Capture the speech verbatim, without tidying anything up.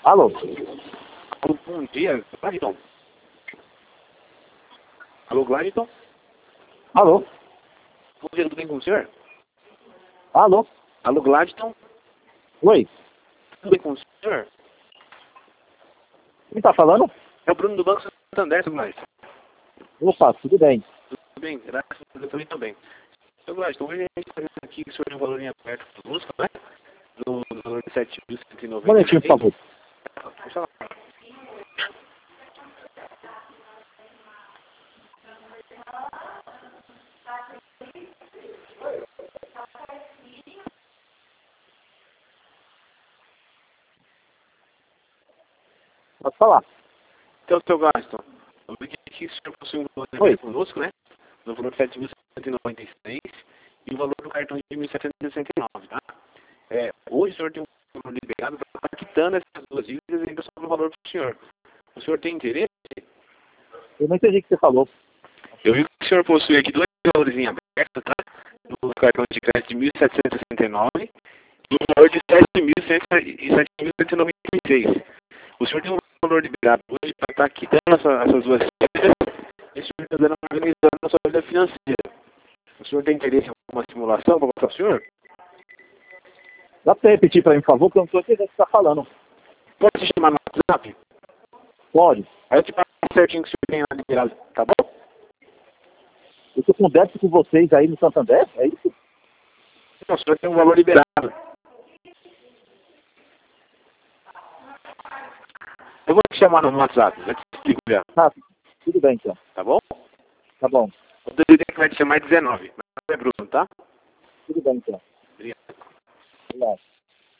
Alô? Alô, bom dia, Gladton. Alô, Gladton? Alô? Bom dia, tudo bem com o senhor? Alô? Alô, Gladton? Oi? Tudo bem com o senhor? Quem tá falando? É o Bruno do Banco Santander, seu Gladton. Opa, tudo bem. Tudo bem, graças a Deus também também. Seu Gladton, hoje a gente está vendo aqui que o senhor tem um valor em aberto conosco, né? No, no valor de sete mil cento e Um noventa momentinho, e por seis. favor. Deixa lá. Pode falar. Então, seu Gladton, eu vi que o senhor possui um valor em Oi. aberto conosco, né? No valor de sete mil cento e noventa e seis e o valor do cartão de mil setecentos e sessenta e nove, tá? É, hoje o senhor tem um valor liberado para estar quitando essas duas dívidas e ainda sobra o valor para o senhor. O senhor tem interesse? Eu não entendi o que você falou. Eu vi que o senhor possui aqui dois valores em aberto, tá? No cartão de crédito de mil setecentos e sessenta e nove e o valor de sete mil cento e noventa e seis. O senhor tem um valor liberado hoje para estar quitando essa, essas duas dívidas e o senhor está dando uma organizada na sua vida financeira. O senhor tem interesse em alguma simulação para passar o senhor? Dá pra você repetir pra mim, por favor, que eu não tô entendendo o que você tá falando. Pode se chamar no WhatsApp? Pode. Aí eu te passo certinho que o senhor tem lá liberado, tá bom? Eu tô com débito com vocês aí no Santander? É isso? Não, o senhor tem um valor liberado. Eu vou te chamar no WhatsApp, eu te explico já, Tá, tudo bem então. tá bom? Tá bom. O D D D que vai te chamar é dezenove, mas não é Bruno, tá? Tudo bem então. Obrigado. Obrigado.